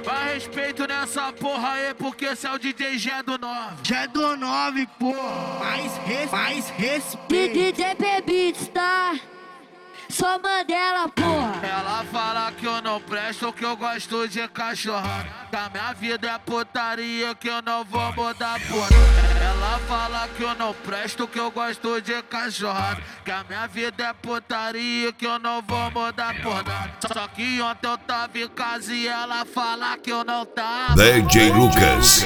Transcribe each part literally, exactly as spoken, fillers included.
Vai respeito nessa porra aí, porque esse é o D J G do nove. G do nove, porra. Mais, res, mais respeito. D J P Beats, tá? Só Mandela, porra. Ela fala que eu não presto, que eu gosto de cachorrada. Que a minha vida é putaria, que eu não vou mudar porra. Ela fala que eu não presto, que eu gosto de cachorrada. Que a minha vida é putaria, que eu não vou mudar porra. Só que ontem eu tava em casa e ela fala que eu não tava. D J Lucas.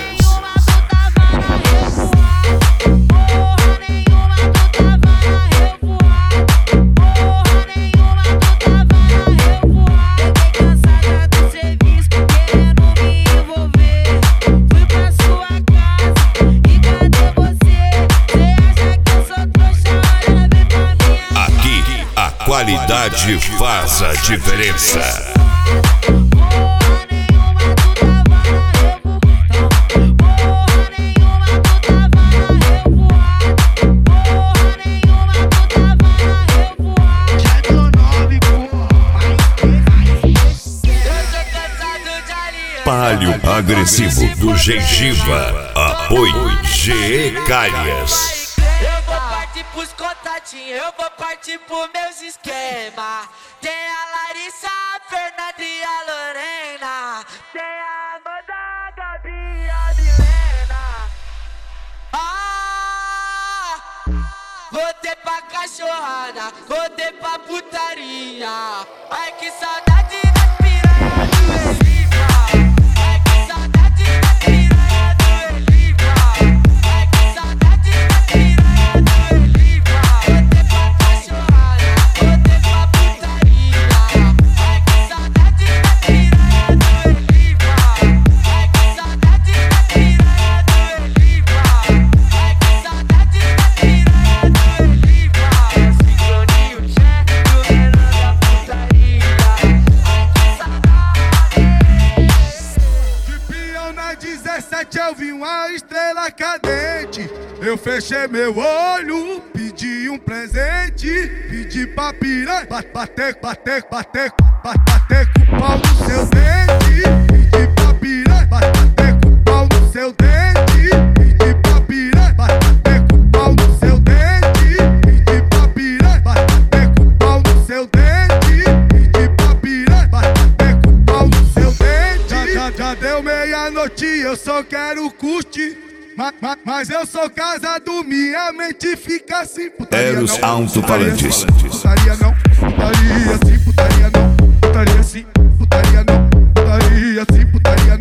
Qualidade faz a diferença. Palio agressivo do Gengiva. Apoio G E Calhas. Pros contatinhos, eu vou partir pros meus esquemas. Tem a Larissa, a Fernanda e a Lorena. Tem a Amanda, a Gabi e a Milena. Ah, voltei pra cachorrada, voltei pra putaria. Ai que saudade das piranhas do Elipa. Ai que saudade das piranhas do Elipa. Ai que saudade das piranhas do Elipa. Eu vi uma estrela cadente, eu fechei meu olho, pedi um presente, pedi pra piranha bater, bater, bater, bater com o pau no seu dente, pedi pra piranha bater com o pau no seu dente, pedi pra piranha bater com o pau no seu dente, pedi pra piranha bater com o pau no seu dente, pedi pra piranha bater com o pau no seu dente. Já, já, já deu meia-noite, eu só quero curtir, ma, ma, mas eu sou casado, minha mente fica assim. Putaria Eros não, alto-falantes. putaria não, putaria sim, putaria não, putaria sim, putaria não, putaria sim, putaria